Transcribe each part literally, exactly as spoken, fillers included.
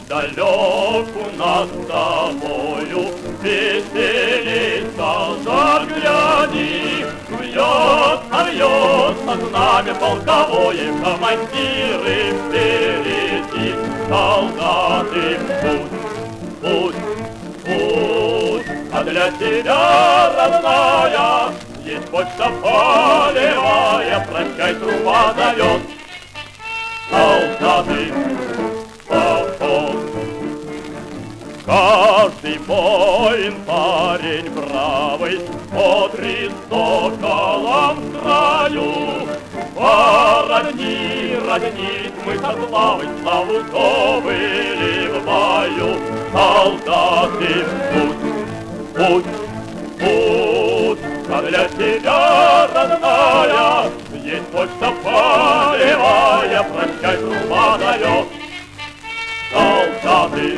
далеку над тобою веселится, загляни, вьется, вьется знамя полковое, командиры впереди, солдаты в путь, путь, путь, а для тебя, родная, есть почта полевая, прощай, труба зовет, солдаты. Каждый воин, парень бравый, смотрит соколом в краю. Породни, роднить мы со славой, славу добыли в бою. Солдаты в путь, путь, путь, а для тебя, родная, есть почта полевая, прощай, труба дает. Солдаты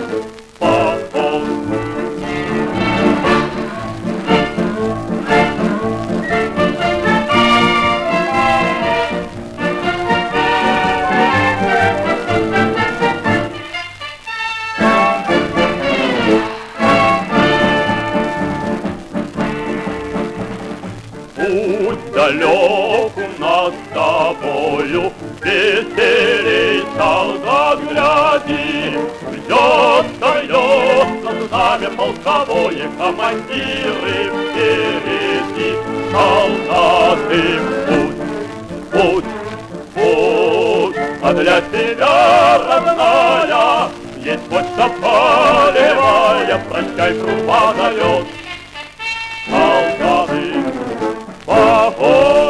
путь далеку над тобою, веселей, солдат, гляди, вьется, вьется знамя полковое, командиры впереди, солдаты в путь, путь, путь, а для тебя, родная, есть почта полевая, прощай, труба дает. Солдаты, поход!